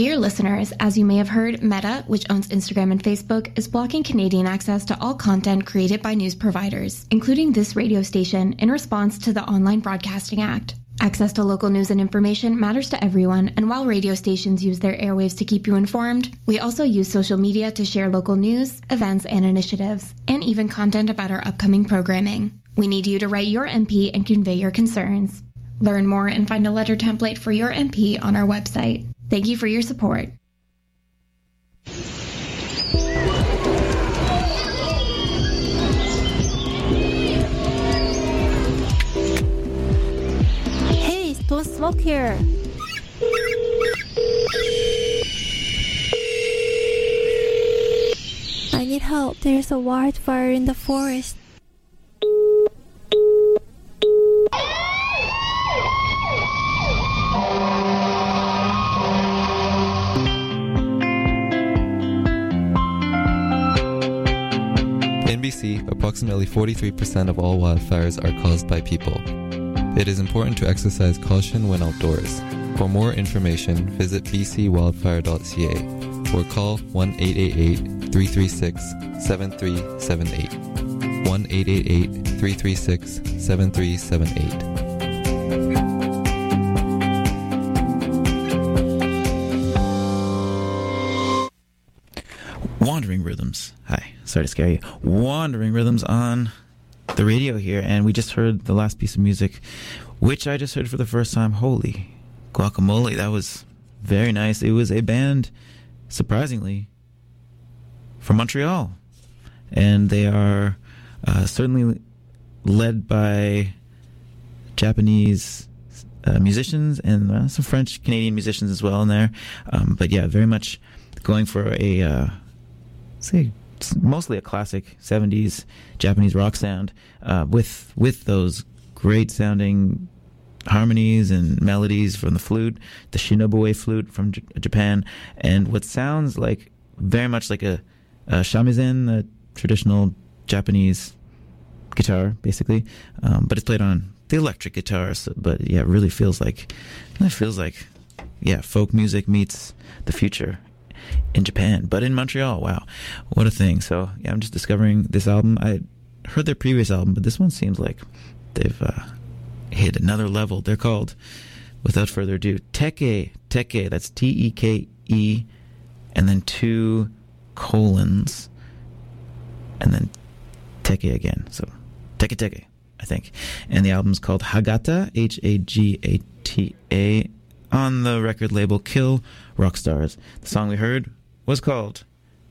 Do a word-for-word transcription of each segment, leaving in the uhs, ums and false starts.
Dear listeners, as you may have heard, Meta, which owns Instagram and Facebook, is blocking Canadian access to all content created by news providers, including this radio station, in response to the Online Broadcasting Act. Access to local news and information matters to everyone, and while radio stations use their airwaves to keep you informed, we also use social media to share local news, events, and initiatives, and even content about our upcoming programming. We need you to write your M P and convey your concerns. Learn more and find a letter template for your M P on our website. Thank you for your support. Hey, don't smoke here. I need help. There's a wildfire in the forest. In B C, approximately forty-three percent of all wildfires are caused by people. It is important to exercise caution when outdoors. For more information, visit b c wildfire dot c a or call one eight eight eight, three three six, seven three seven eight. one eight eight eight, three three six, seven three seven eight. Wandering Rhythms. Hi, sorry to scare you. Wandering Rhythms on the radio here, and we just heard the last piece of music, which I just heard for the first time. Holy guacamole, that was very nice. It was a band, surprisingly, from Montreal, and they are uh, certainly led by Japanese uh, musicians and uh, some French Canadian musicians as well in there. Um, but yeah, very much going for a uh, say it's mostly a classic seventies Japanese rock sound uh, with with those great sounding harmonies and melodies from the flute, the Shinobue flute from J- Japan, and what sounds like very much like a, a shamisen, a traditional Japanese guitar, basically, um, but it's played on the electric guitar. So, but yeah, it really feels like it feels like yeah, folk music meets the future in Japan, but in Montreal. Wow, what a thing. So yeah, I'm just discovering this album. I heard their previous album, but this one seems like they've uh, hit another level. They're called, without further ado, Teke. Teke, that's T E K E, and then two colons, and then Teke again. So Teke Teke, I think. And the album's called Hagata, H A G A T A, on the record label Kill Rock Stars. The song we heard was called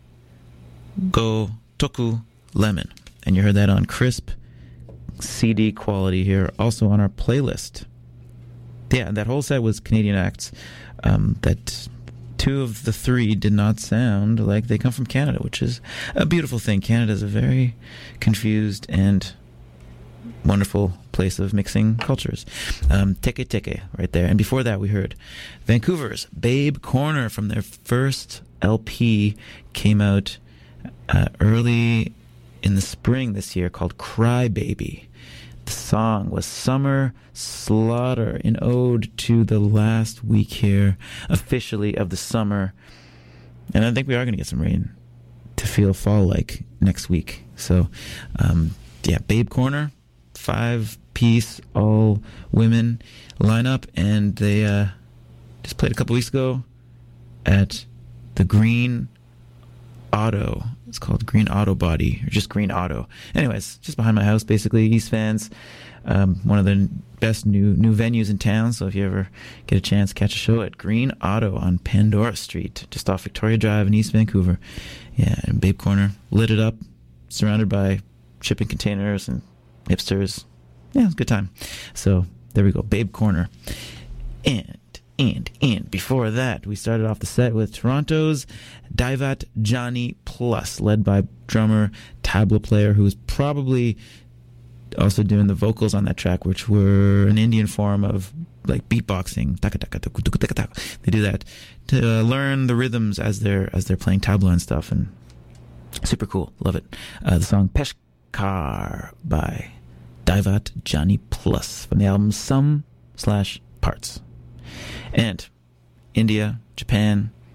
Go Toku Lemon, and you heard that on crisp C D quality here, also on our playlist. Yeah, that whole set was Canadian acts. Um, that two of the three did not sound like they come from Canada, which is a beautiful thing. Canada is a very confused and wonderful place of mixing cultures. Um, Teke Teke right there. And before that we heard Vancouver's Babe Corner from their first L P, came out uh, early in the spring this year, called Cry Baby. The song was Summer Slaughter, an ode to the last week here officially of the summer. And I think we are going to get some rain to feel fall-like next week. So um, yeah, Babe Corner, five-piece, all-women lineup, and they uh, just played a couple weeks ago at the Green Auto. It's called Green Auto Body, or just Green Auto. Anyways, just behind my house, basically. East Fans, um, one of the best new new venues in town. So if you ever get a chance, catch a show at Green Auto on Pandora Street, just off Victoria Drive in East Vancouver. Yeah, and Babe Corner lit it up, surrounded by shipping containers and hipsters. Yeah, it was a good time. So there we go, Babe Corner. And And, and before that, we started off the set with Toronto's Daivat Johnny Plus, led by drummer, tabla player, who was probably also doing the vocals on that track, which were an Indian form of like beatboxing. They do that to uh, learn the rhythms as they're as they're playing tabla and stuff, and super cool. Love it. Uh, the song Peshkar by Daivat Johnny Plus from the album Some slash Parts. And India, Japan,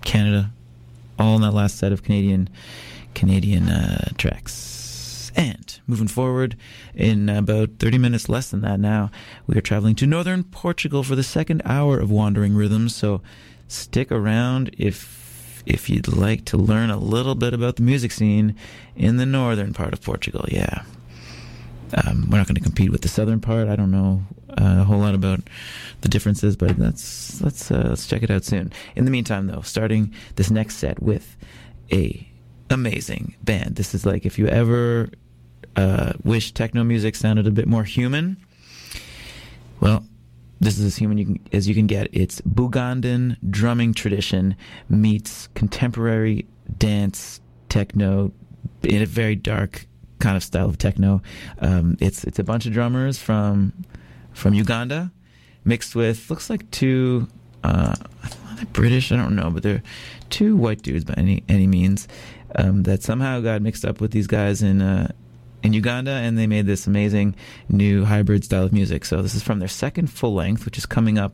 Canada, all in that last set of Canadian Canadian uh, tracks. And moving forward, in about thirty minutes, less than that now, we are traveling to northern Portugal for the second hour of Wandering Rhythms. So stick around if if you'd like to learn a little bit about the music scene in the northern part of Portugal. Yeah. Um, we're not going to compete with the southern part. I don't know uh, a whole lot about the differences, but let's let's uh, let's check it out soon. In the meantime, though, starting this next set with a amazing band. This is like if you ever uh, wish techno music sounded a bit more human. Well, this is as human you can, as you can get. It's Bugandan drumming tradition meets contemporary dance techno in a very dark kind of style of techno. Um, it's it's a bunch of drummers from from Uganda, mixed with looks like two uh, are they British. I don't know, but they're two white dudes by any any means um, that somehow got mixed up with these guys in uh, in Uganda, and they made this amazing new hybrid style of music. So this is from their second full length, which is coming up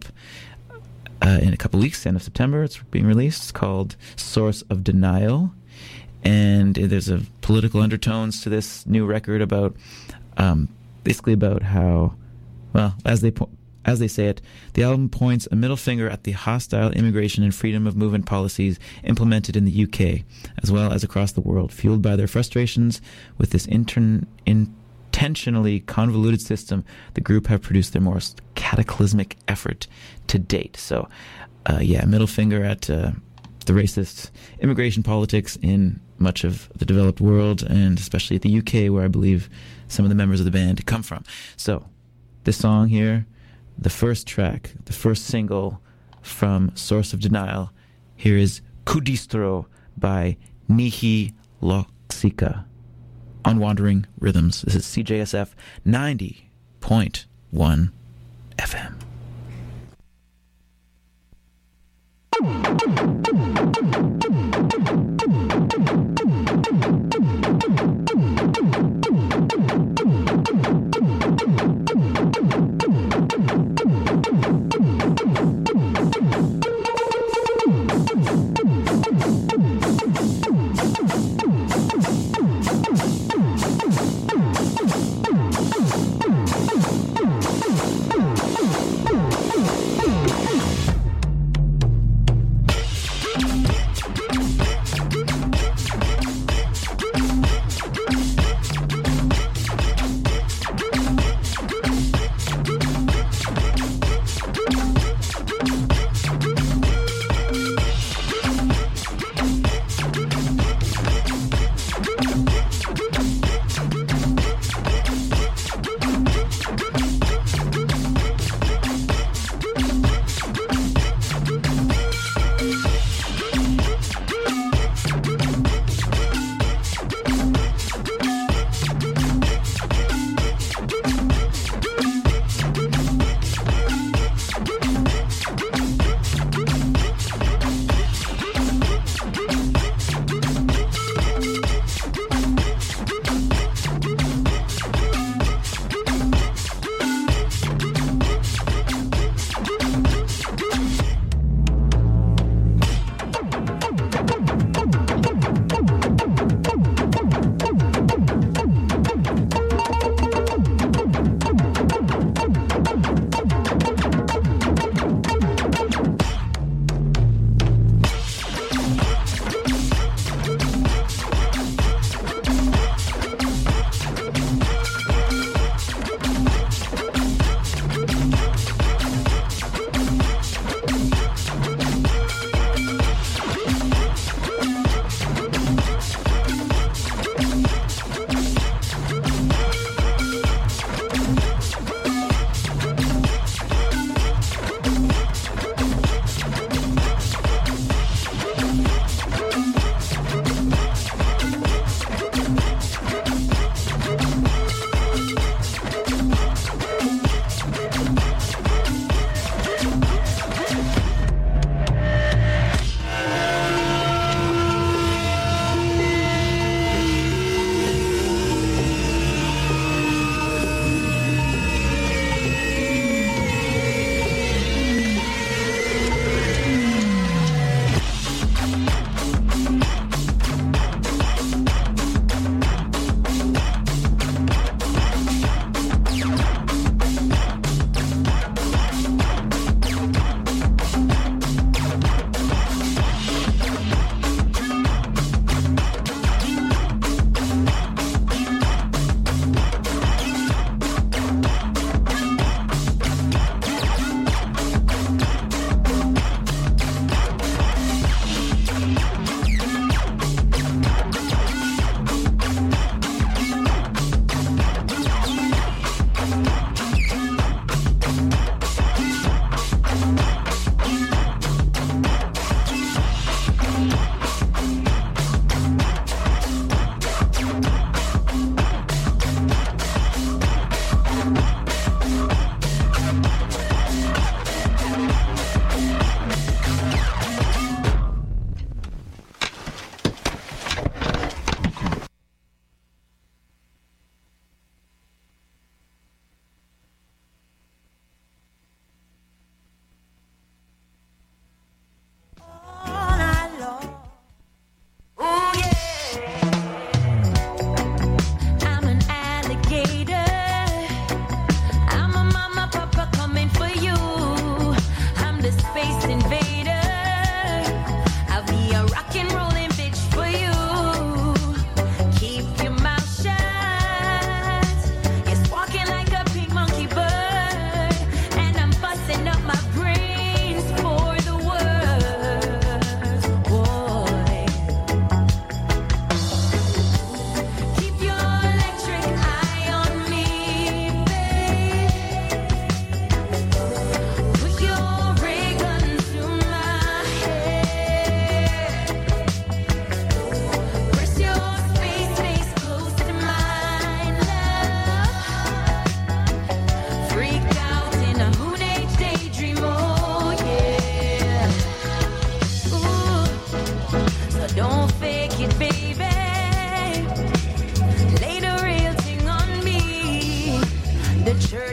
uh, in a couple weeks, end of September. It's being released. It's called Source of Denial. And there's a political undertones to this new record about, um, basically about how, well, as they po- as they say it, the album points a middle finger at the hostile immigration and freedom of movement policies implemented in the U K, as well as across the world, fueled by their frustrations with this intern- intentionally convoluted system. The group have produced their most cataclysmic effort to date. So, uh, yeah, middle finger at uh, the racist immigration politics in much of the developed world, and especially at the U K, where I believe some of the members of the band come from. So, this song here, the first track, the first single from Source of Denial, here is Kudistro by Nihi Loxica on Wandering Rhythms. This is C J S F ninety point one F M. We'll be right back.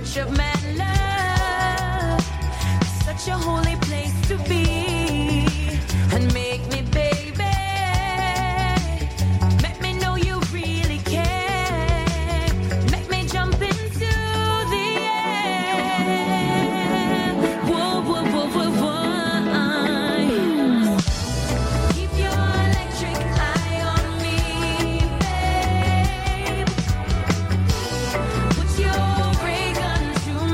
church of man love, such a holy place to be. And make me, baby, make me know you really care. Make me jump into the air. Whoa, whoa, whoa, whoa, whoa. Keep your electric eye on me, babe. Put your ray gun to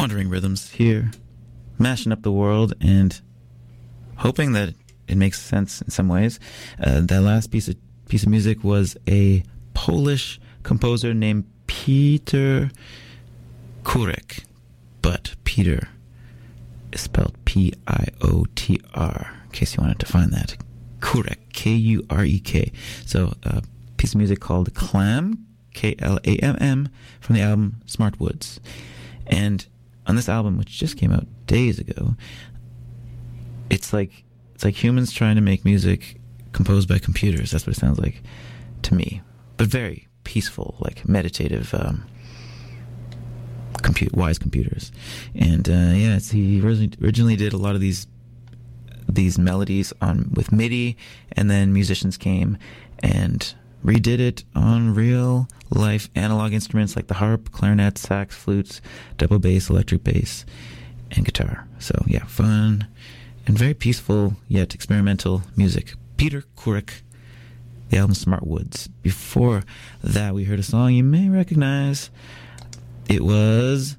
Wandering Rhythms here, mashing up the world and hoping that it makes sense in some ways. Uh, that last piece of piece of music was a Polish composer named Peter Kurek, but Peter is spelled P I O T R, in case you wanted to find that. Kurek, K U R E K. So a piece of music called Clam, K L A M M, from the album Smart Woods. And on this album, which just came out days ago, it's like it's like humans trying to make music composed by computers. That's what it sounds like to me. But very peaceful, like meditative, um, compute wise computers. And uh, yeah, it's, he originally, originally did a lot of these these melodies on with MIDI, and then musicians came and redid it on real life analog instruments like the harp, clarinet, sax, flutes, double bass, electric bass, and guitar. So yeah, fun and very peaceful yet experimental music. Peter Kurek, the album Smart Woods. Before that, we heard a song you may recognize. It was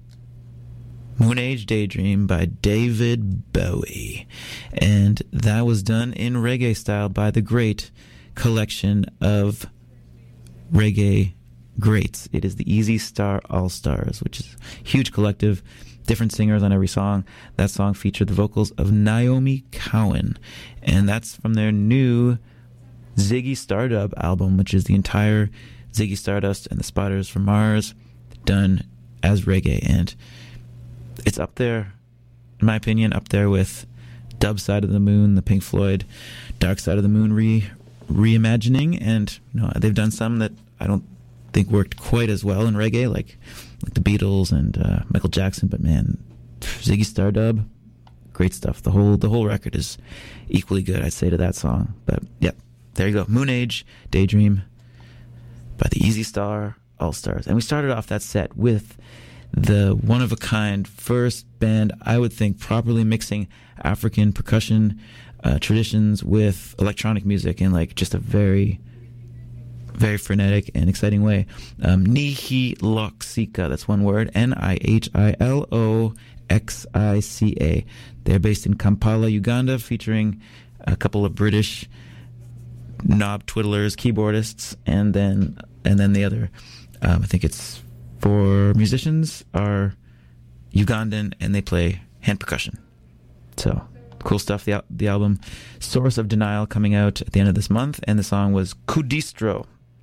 Moon Age Daydream by David Bowie. And that was done in reggae style by the great collection of reggae greats. It is the Easy Star All-Stars, which is a huge collective, different singers on every song. That song featured the vocals of Naomi Cowan. And that's from their new Ziggy Stardust album, which is the entire Ziggy Stardust and the Spiders from Mars done as reggae. And it's up there, in my opinion, up there with Dub Side of the Moon, the Pink Floyd Dark Side of the Moon re reimagining. And you know, they've done some that I don't think worked quite as well in reggae, like like the Beatles and uh, Michael Jackson. But man, Ziggy Stardust, great stuff. The whole the whole record is equally good, I'd say, to that song. But yeah, there you go. Moon Age Daydream by the Easy Star All-Stars. And we started off that set with the one-of-a-kind first band, I would think, properly mixing African percussion uh, traditions with electronic music in like just a very, very frenetic and exciting way. Um, Nihiloxica, that's one word, N I H I L O X I C A. They're based in Kampala, Uganda, featuring a couple of British knob twiddlers, keyboardists, and then and then the other, um, I think it's four musicians, are Ugandan, and they play hand percussion. So cool stuff. The the album Source of Denial coming out at the end of this month, and the song was Kudistro.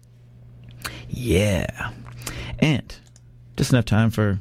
Yeah. And just enough time for,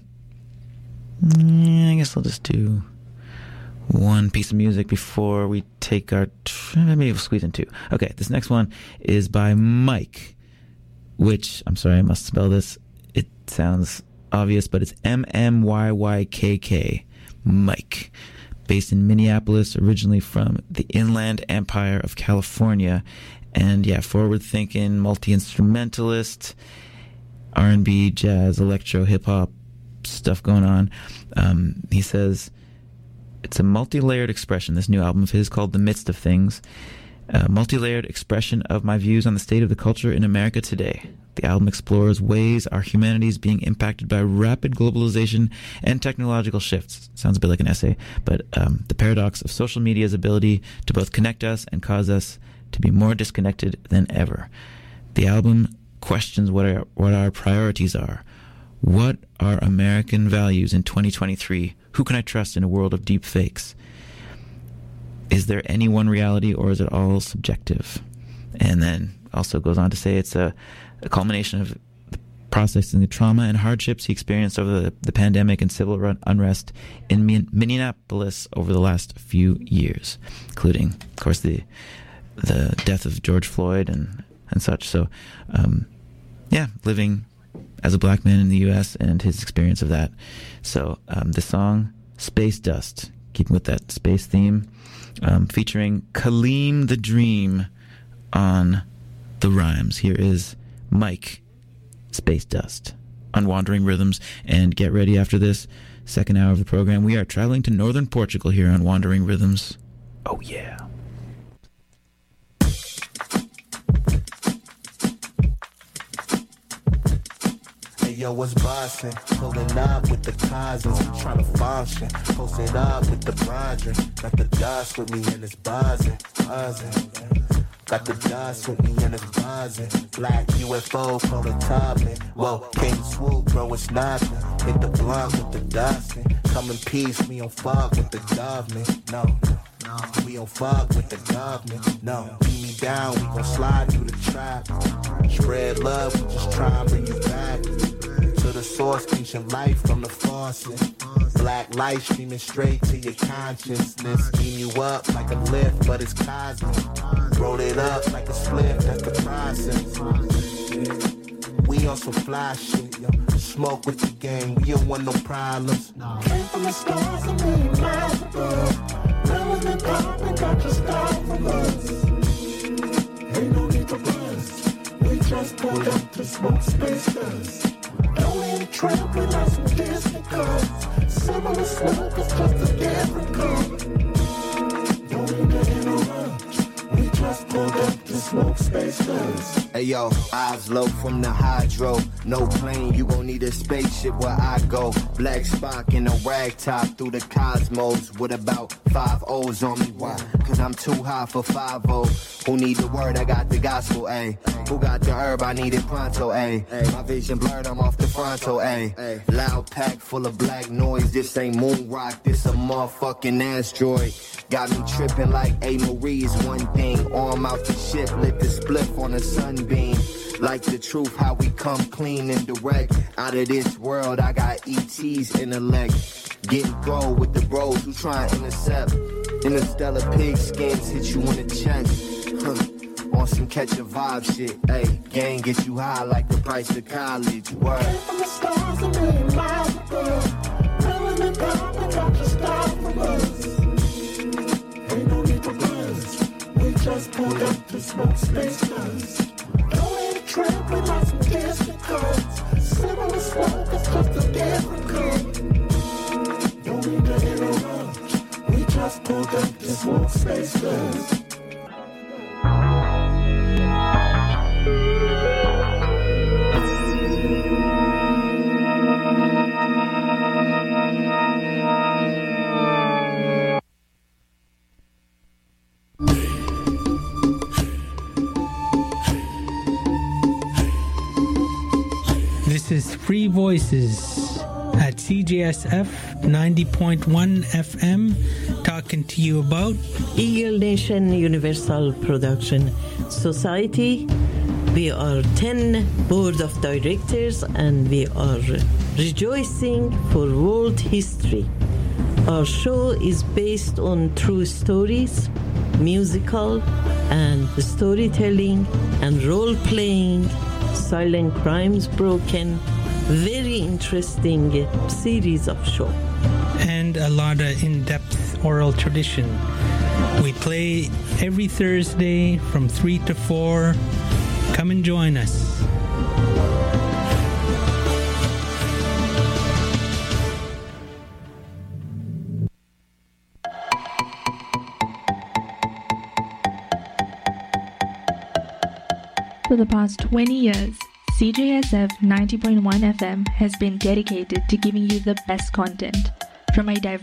yeah, I guess I'll just do one piece of music before we take our, maybe we'll squeeze in two. Okay, this next one is by Mike, which, I'm sorry, I must spell this. It sounds obvious, but it's M M Y Y K K, Mike. Based in Minneapolis, originally from the Inland Empire of California. And yeah, forward-thinking, multi-instrumentalist, R and B, jazz, electro, hip-hop stuff going on. Um, he says it's a multi-layered expression, this new album of his called The Midst of Things. A multi-layered expression of my views on the state of the culture in America today. The album explores ways our humanity is being impacted by rapid globalization and technological shifts. Sounds a bit like an essay, but um, the paradox of social media's ability to both connect us and cause us to be more disconnected than ever. The album questions what our, what our priorities are. What are American values in twenty twenty-three? Who can I trust in a world of deep fakes? Is there any one reality, or is it all subjective? And then also goes on to say it's a, a culmination of the processing the trauma and hardships he experienced over the, the pandemic and civil run, unrest in Min- Minneapolis over the last few years, including, of course, the the death of George Floyd and, and such. So, um, yeah, living as a black man in the U S and his experience of that. So um, the song Space Dust, keeping with that space theme, um, featuring Kaleem the Dream on the rhymes. Here is Mike, Space Dust, on Wandering Rhythms. And get ready after this second hour of the program. We are traveling to northern Portugal here on Wandering Rhythms. Oh, yeah. Hey yo, what's bustin'? Pulling up with the cousins, trying to function. Posted up with the brethren. Got the dust with me and it's buzzing, buzzing. Got the dust with me and it's buzzing. Black U F O prototyping. Whoa, can't swoop, bro, it's nothing. Hit the blunt with the dusting. Come in peace, we don't fuck with the government. No, no, we don't fuck with the government. No, beat me down, we gon' slide through the trap. Spread love, we just try and bring you back to the source, ancient life from the faucet. Black light streaming straight to your consciousness. Beam you up like a lift, but it's cosmic. Roll it up like a split, that's the process. We on some fly shit, yo. Smoke with the gang, we don't want no problems. Came from the stars a million miles above. Relevant pop and got your style from us. Ain't no need to buzz. We just pulled up to smoke space dust. Don't need a trap, we like some Disney cars. Similar smoke, it's just a different color. Don't need to interrupt. We just pulled up to smoke space dust. Hey yo, eyes low from the hydro. No plane, you gon' need a spaceship where I go. Black Spock in a rag top through the cosmos. With about five O's on me, why? Cause I'm too high for five oh. Who need the word? I got the gospel, ayy. Who got the herb? I need it pronto, ayy. My vision blurred, I'm off the frontal, ayy. Loud pack full of black noise. This ain't moon rock, this a motherfucking asteroid. Got me tripping like A. Marie's one thing. Arm out the ship, lit the spliff on a sunbeam. Like the truth, how we come clean and direct. Out of this world, I got E T's intellect. Getting throw with the bros who try and intercept. Interstellar pig skins hit you in the chest. Huh. On some catch a vibe shit. Ayy, gang get you high like the price of college. Word. Came from the stars a million miles above. Relevant pop and got your style from us. Ain't no need to buzz. We just pulled up to smoke space dust. Don't need a trap, we like some Disney cards. Similar smoke, it's just a different color. Don't need to interrupt. We just pulled up to smoke space dust. This is Free Voices at C J S F ninety point one F M, talking to you about Eagle Nation Universal Production Society. We are ten board of directors and we are rejoicing for world history. Our show is based on true stories, musical and storytelling and role-playing, Silent Crimes Broken, very interesting series of show. And a lot of in-depth oral tradition. We play every Thursday from three to four. Come and join us. For the past twenty years, C J S F ninety point one F M has been dedicated to giving you the best content from a diverse